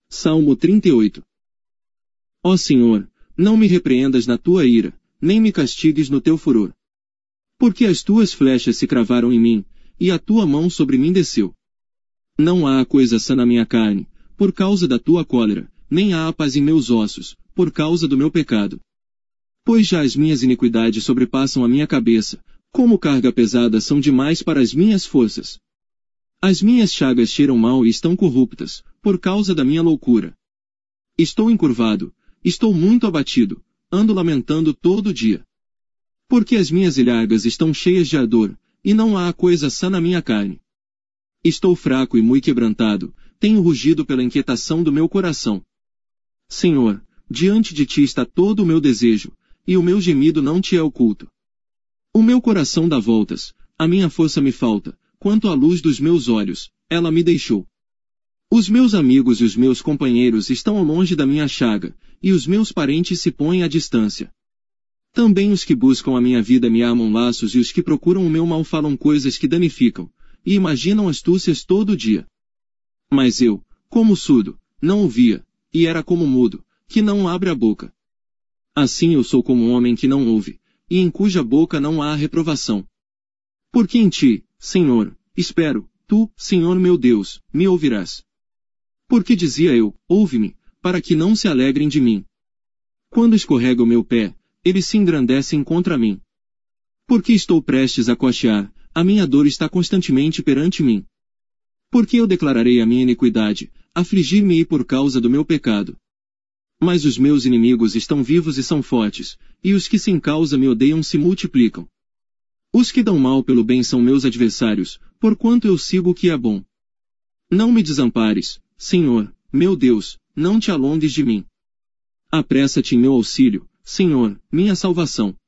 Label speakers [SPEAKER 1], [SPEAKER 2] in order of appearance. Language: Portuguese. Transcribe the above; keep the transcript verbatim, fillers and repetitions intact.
[SPEAKER 1] Salmo trinta e oito. Ó Senhor, não me repreendas na tua ira, nem me castigues no teu furor. Porque as tuas flechas se cravaram em mim, e a tua mão sobre mim desceu. Não há coisa sã na minha carne, por causa da tua cólera, nem há paz em meus ossos, por causa do meu pecado. Pois já as minhas iniquidades sobrepassam a minha cabeça, como carga pesada são demais para as minhas forças. As minhas chagas cheiram mal e estão corruptas, por causa da minha loucura. Estou encurvado, estou muito abatido, ando lamentando todo dia. Porque as minhas ilhargas estão cheias de ardor, e não há coisa sã na minha carne. Estou fraco e muito quebrantado, tenho rugido pela inquietação do meu coração. Senhor, diante de ti está todo o meu desejo, e o meu gemido não te é oculto. O meu coração dá voltas, a minha força me falta, quanto à luz dos meus olhos, ela me deixou. Os meus amigos e os meus companheiros estão ao longe da minha chaga, e os meus parentes se põem à distância. Também os que buscam a minha vida me armam laços e os que procuram o meu mal falam coisas que danificam, e imaginam astúcias todo dia. Mas eu, como surdo, não ouvia, e era como mudo, que não abre a boca. Assim eu sou como um homem que não ouve, e em cuja boca não há reprovação. Porque em ti, Senhor, espero, tu, Senhor meu Deus, me ouvirás. Porque dizia eu, ouve-me, para que não se alegrem de mim. Quando escorrega o meu pé, eles se engrandecem contra mim. Porque estou prestes a cochear, a minha dor está constantemente perante mim. Porque eu declararei a minha iniquidade, afligir-me-ei por causa do meu pecado. Mas os meus inimigos estão vivos e são fortes, e os que sem causa me odeiam se multiplicam. Os que dão mal pelo bem são meus adversários, porquanto eu sigo o que é bom. Não me desampares, Senhor, meu Deus, não te alongues de mim. Apressa-te em meu auxílio, Senhor, minha salvação.